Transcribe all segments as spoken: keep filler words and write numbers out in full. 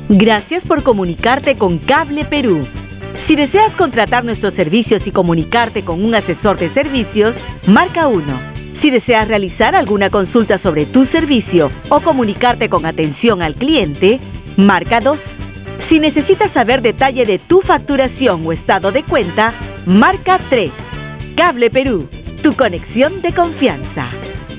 Gracias por comunicarte con Cable Perú. Si deseas contratar nuestros servicios y comunicarte con un asesor de servicios, marca uno. Si deseas realizar alguna consulta sobre tu servicio o comunicarte con atención al cliente, marca dos. Si necesitas saber detalle de tu facturación o estado de cuenta, marca tres. Cable Perú, tu conexión de confianza.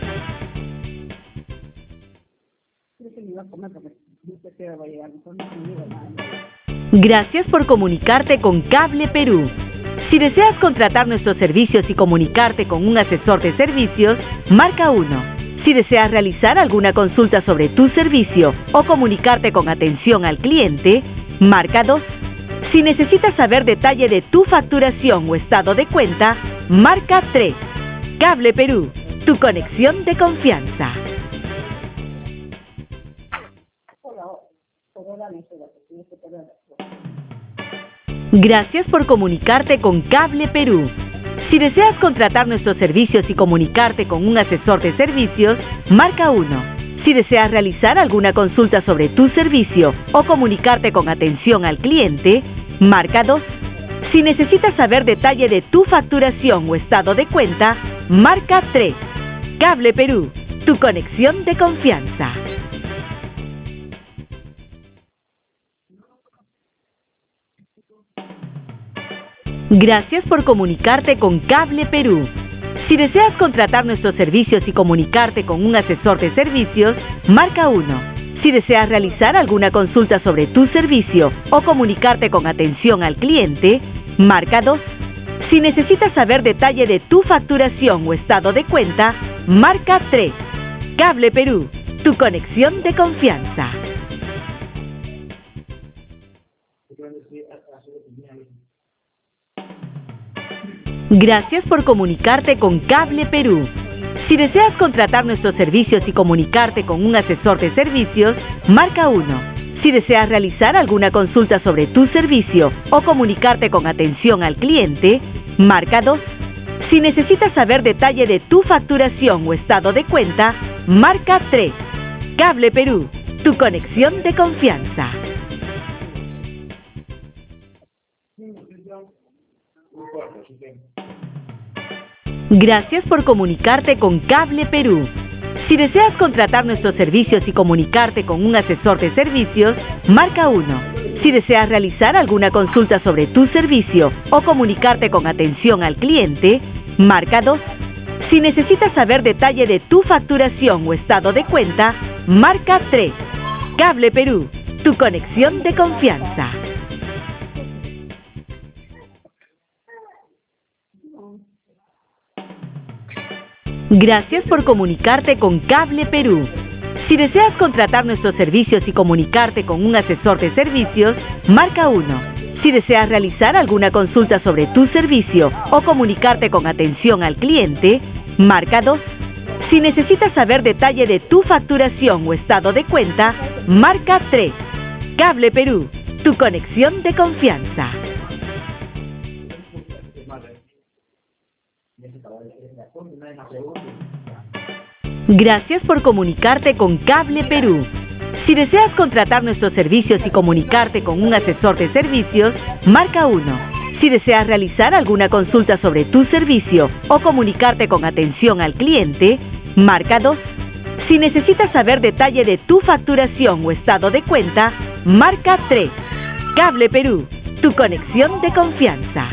Gracias por comunicarte con Cable Perú. Si deseas contratar nuestros servicios y comunicarte con un asesor de servicios, marca uno. Si deseas realizar alguna consulta sobre tu servicio o comunicarte con atención al cliente, marca dos. Si necesitas saber detalle de tu facturación o estado de cuenta, marca tres. Cable Perú, tu conexión de confianza. Gracias por comunicarte con Cable Perú. Si deseas contratar nuestros servicios y comunicarte con un asesor de servicios, marca uno. Si deseas realizar alguna consulta sobre tu servicio o comunicarte con atención al cliente, marca dos. Si necesitas saber detalle de tu facturación o estado de cuenta, marca tres. Cable Perú, tu conexión de confianza. Gracias por comunicarte con Cable Perú. Si deseas contratar nuestros servicios y comunicarte con un asesor de servicios, marca uno. Si deseas realizar alguna consulta sobre tu servicio o comunicarte con atención al cliente, marca dos. Si necesitas saber detalle de tu facturación o estado de cuenta, marca tres. Cable Perú, tu conexión de confianza. Gracias por comunicarte con Cable Perú. Si deseas contratar nuestros servicios y comunicarte con un asesor de servicios, marca uno. Si deseas realizar alguna consulta sobre tu servicio o comunicarte con atención al cliente, marca dos. Si necesitas saber detalle de tu facturación o estado de cuenta, marca tres. Cable Perú, tu conexión de confianza. Gracias por comunicarte con Cable Perú. Si deseas contratar nuestros servicios y comunicarte con un asesor de servicios, marca uno. Si deseas realizar alguna consulta sobre tu servicio o comunicarte con atención al cliente, marca dos. Si necesitas saber detalle de tu facturación o estado de cuenta, marca tres. Cable Perú, tu conexión de confianza. Gracias por comunicarte con Cable Perú. Si deseas contratar nuestros servicios y comunicarte con un asesor de servicios, marca uno. Si deseas realizar alguna consulta sobre tu servicio o comunicarte con atención al cliente, marca dos. Si necesitas saber detalle de tu facturación o estado de cuenta, marca tres. Cable Perú, tu conexión de confianza. Gracias por comunicarte con Cable Perú. Si deseas contratar nuestros servicios y comunicarte con un asesor de servicios, marca uno. Si deseas realizar alguna consulta sobre tu servicio o comunicarte con atención al cliente, marca dos. Si necesitas saber detalle de tu facturación o estado de cuenta, marca tres. Cable Perú, tu conexión de confianza.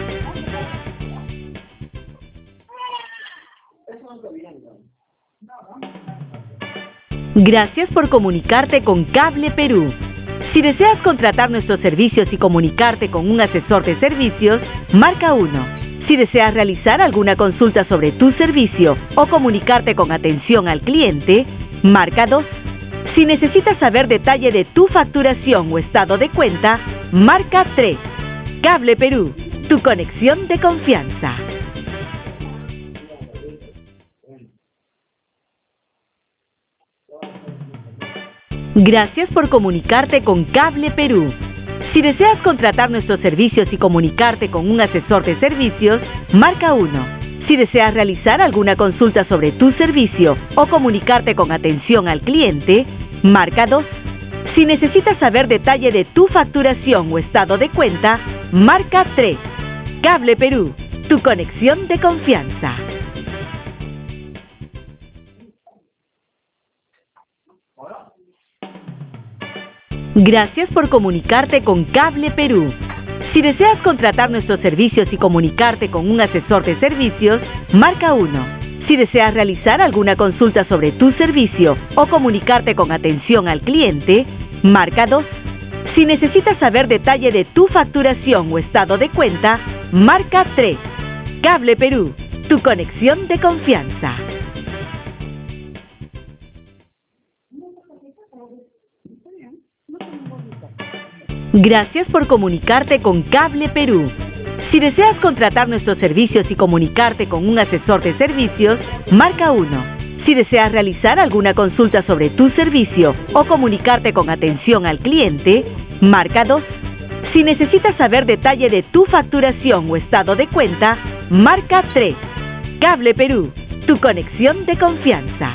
Gracias por comunicarte con Cable Perú. Si deseas contratar nuestros servicios y comunicarte con un asesor de servicios, marca uno. Si deseas realizar alguna consulta sobre tu servicio o comunicarte con atención al cliente, marca dos. Si necesitas saber detalle de tu facturación o estado de cuenta, marca tres. Cable Perú, tu conexión de confianza. Gracias por comunicarte con Cable Perú. Si deseas contratar nuestros servicios y comunicarte con un asesor de servicios, marca uno. Si deseas realizar alguna consulta sobre tu servicio o comunicarte con atención al cliente, marca dos. Si necesitas saber detalle de tu facturación o estado de cuenta, marca tres. Cable Perú, tu conexión de confianza. Gracias por comunicarte con Cable Perú. Si deseas contratar nuestros servicios y comunicarte con un asesor de servicios, marca uno. Si deseas realizar alguna consulta sobre tu servicio o comunicarte con atención al cliente, marca dos. Si necesitas saber detalle de tu facturación o estado de cuenta, marca tres. Cable Perú, tu conexión de confianza. Gracias por comunicarte con Cable Perú. Si deseas contratar nuestros servicios y comunicarte con un asesor de servicios, marca uno. Si deseas realizar alguna consulta sobre tu servicio o comunicarte con atención al cliente, marca dos. Si necesitas saber detalle de tu facturación o estado de cuenta, marca tres. Cable Perú, tu conexión de confianza.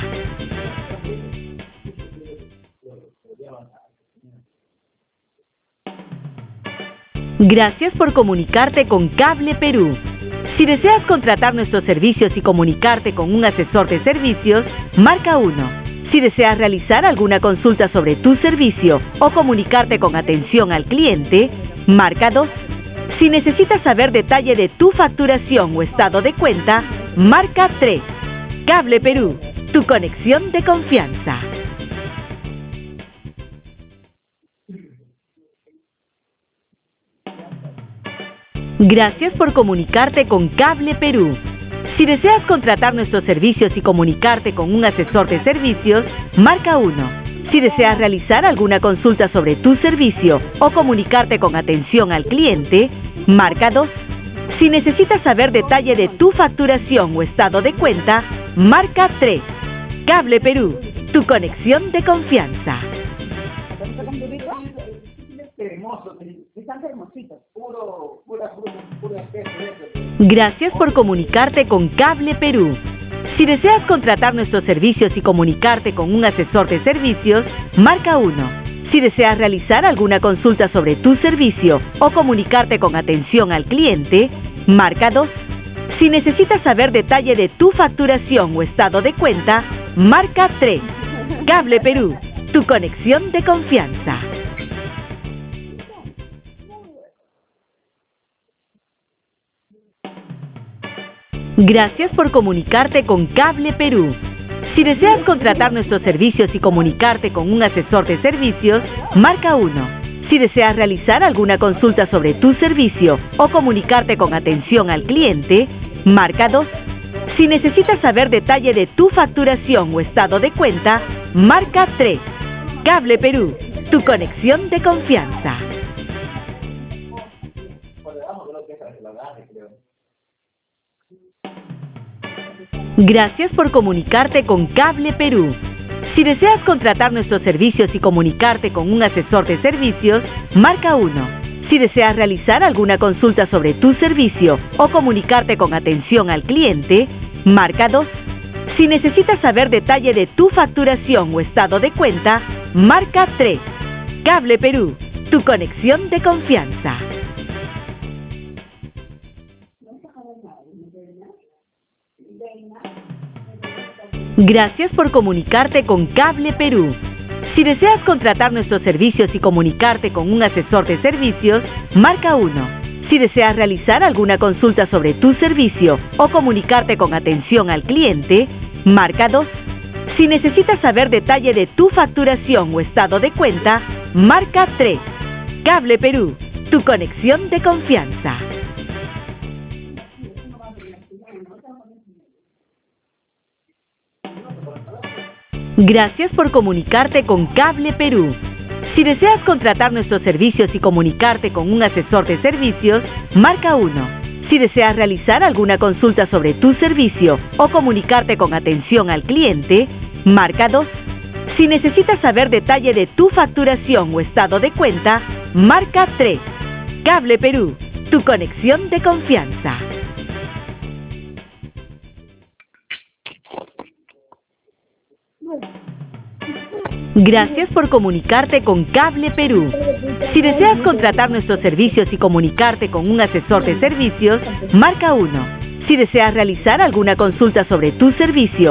Gracias por comunicarte con Cable Perú. Si deseas contratar nuestros servicios y comunicarte con un asesor de servicios, marca uno. Si deseas realizar alguna consulta sobre tu servicio o comunicarte con atención al cliente, marca dos. Si necesitas saber detalle de tu facturación o estado de cuenta, marca tres. Cable Perú, tu conexión de confianza. Gracias por comunicarte con Cable Perú. Si deseas contratar nuestros servicios y comunicarte con un asesor de servicios, marca uno. Si deseas realizar alguna consulta sobre tu servicio o comunicarte con atención al cliente, marca dos. Si necesitas saber detalle de tu facturación o estado de cuenta, marca tres. Cable Perú, tu conexión de confianza. Gracias por comunicarte con Cable Perú. Si deseas contratar nuestros servicios y comunicarte con un asesor de servicios, marca uno. Si deseas realizar alguna consulta sobre tu servicio o comunicarte con atención al cliente, marca dos. Si necesitas saber detalle de tu facturación o estado de cuenta, marca tres. Cable Perú, tu conexión de confianza. Gracias por comunicarte con Cable Perú. Si deseas contratar nuestros servicios y comunicarte con un asesor de servicios, marca uno. Si deseas realizar alguna consulta sobre tu servicio o comunicarte con atención al cliente, marca dos. Si necesitas saber detalle de tu facturación o estado de cuenta, marca tres. Cable Perú, tu conexión de confianza. Gracias por comunicarte con Cable Perú. Si deseas contratar nuestros servicios y comunicarte con un asesor de servicios, marca uno. Si deseas realizar alguna consulta sobre tu servicio o comunicarte con atención al cliente, marca dos. Si necesitas saber detalle de tu facturación o estado de cuenta, marca tres. Cable Perú, tu conexión de confianza. Gracias por comunicarte con Cable Perú. Si deseas contratar nuestros servicios y comunicarte con un asesor de servicios, marca uno. Si deseas realizar alguna consulta sobre tu servicio o comunicarte con atención al cliente, marca dos. Si necesitas saber detalle de tu facturación o estado de cuenta, marca tres. Cable Perú, tu conexión de confianza. Gracias por comunicarte con Cable Perú. Si deseas contratar nuestros servicios y comunicarte con un asesor de servicios, marca uno. Si deseas realizar alguna consulta sobre tu servicio o comunicarte con atención al cliente, marca dos. Si necesitas saber detalle de tu facturación o estado de cuenta, marca tres. Cable Perú, tu conexión de confianza. Gracias por comunicarte con Cable Perú. Si deseas contratar nuestros servicios y comunicarte con un asesor de servicios, marca uno. Si deseas realizar alguna consulta sobre tu servicio